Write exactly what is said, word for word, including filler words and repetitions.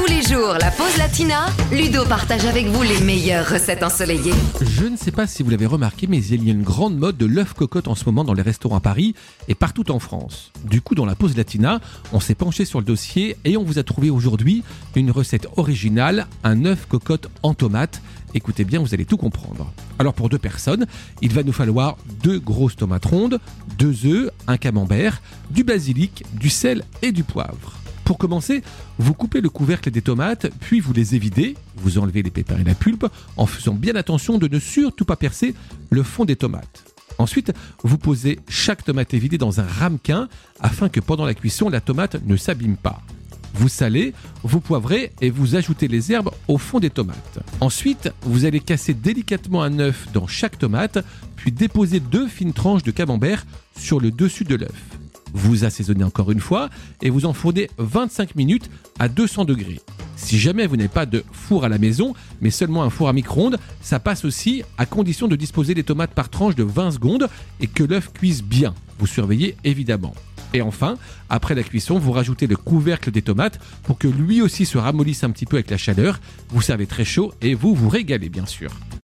Tous les jours, la pause latina, Ludo partage avec vous les meilleures recettes ensoleillées. Je ne sais pas si vous l'avez remarqué, mais il y a une grande mode de l'œuf cocotte en ce moment dans les restaurants à Paris et partout en France. Du coup, dans la pause latina, on s'est penché sur le dossier et on vous a trouvé aujourd'hui une recette originale, un œuf cocotte en tomate. Écoutez bien, vous allez tout comprendre. Alors pour deux personnes, il va nous falloir deux grosses tomates rondes, deux œufs, un camembert, du basilic, du sel et du poivre. Pour commencer, vous coupez le couvercle des tomates, puis vous les évidez, vous enlevez les pépins et la pulpe, en faisant bien attention de ne surtout pas percer le fond des tomates. Ensuite, vous posez chaque tomate évidée dans un ramequin, afin que pendant la cuisson, la tomate ne s'abîme pas. Vous salez, vous poivrez et vous ajoutez les herbes au fond des tomates. Ensuite, vous allez casser délicatement un œuf dans chaque tomate, puis déposer deux fines tranches de camembert sur le dessus de l'œuf. Vous assaisonnez encore une fois et vous enfournez vingt-cinq minutes à deux cents degrés. Si jamais vous n'avez pas de four à la maison, mais seulement un four à micro-ondes, ça passe aussi à condition de disposer les tomates par tranche de vingt secondes et que l'œuf cuise bien. Vous surveillez évidemment. Et enfin, après la cuisson, vous rajoutez le couvercle des tomates pour que lui aussi se ramollisse un petit peu avec la chaleur. Vous servez très chaud et vous vous régalez bien sûr.